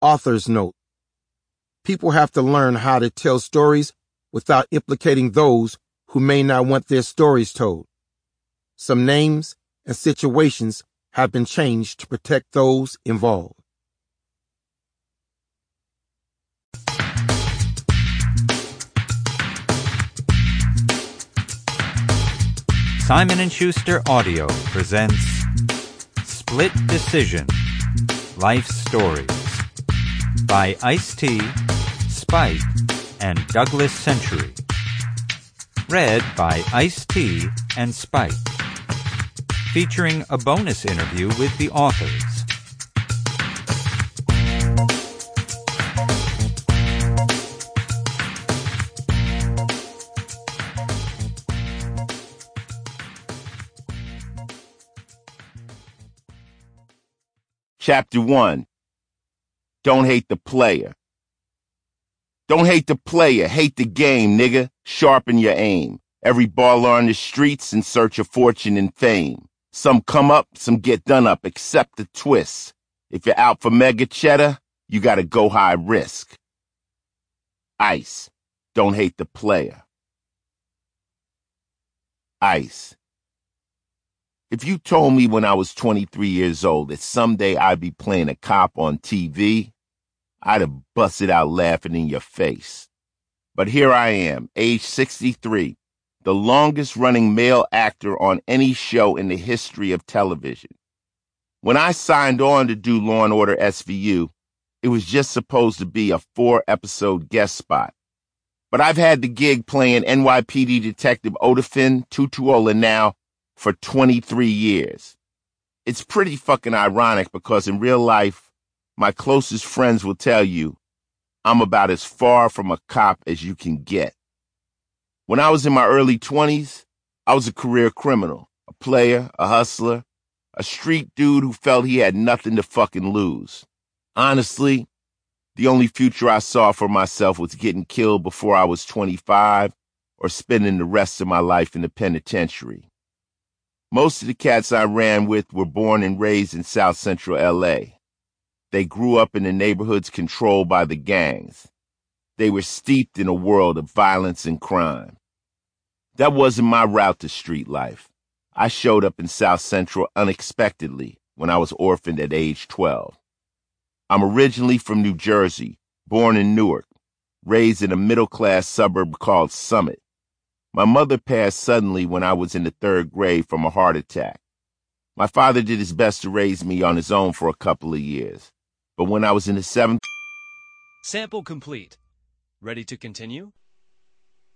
Author's note. People have to learn how to tell stories without implicating those who may not want their stories told. Some names and situations have been changed to protect those involved. Simon & Schuster Audio presents Split Decision, Life Stories by Ice-T, Spike, and Douglas Century. Read by Ice-T and Spike. Featuring a bonus interview with the authors. Chapter 1. Don't hate the player. Don't hate the player, hate the game, nigga. Sharpen your aim. Every baller on the streets in search of fortune and fame. Some come up, some get done up, accept the twist. If you're out for mega cheddar, you gotta go high risk. Ice. Don't hate the player. Ice. If you told me when I was 23 years old that someday I'd be playing a cop on TV, I'd have busted out laughing in your face. But here I am, age 63, the longest-running male actor on any show in the history of television. When I signed on to do Law & Order SVU, it was just supposed to be a 4-episode guest spot. But I've had the gig playing NYPD Detective Odafin Tutuola now for 23 years. It's pretty fucking ironic because in real life, my closest friends will tell you I'm about as far from a cop as you can get. When I was in my early 20s, I was a career criminal, a player, a hustler, a street dude who felt he had nothing to fucking lose. Honestly, the only future I saw for myself was getting killed before I was 25 or spending the rest of my life in the penitentiary. Most of the cats I ran with were born and raised in South Central L.A. They grew up in the neighborhoods controlled by the gangs. They were steeped in a world of violence and crime. That wasn't my route to street life. I showed up in South Central unexpectedly when I was orphaned at age 12. I'm originally from New Jersey, born in Newark, raised in a middle-class suburb called Summit. My mother passed suddenly when I was in the 3rd grade from a heart attack. My father did his best to raise me on his own for a couple of years. But when I was in the 7th... Sample complete. Ready to continue?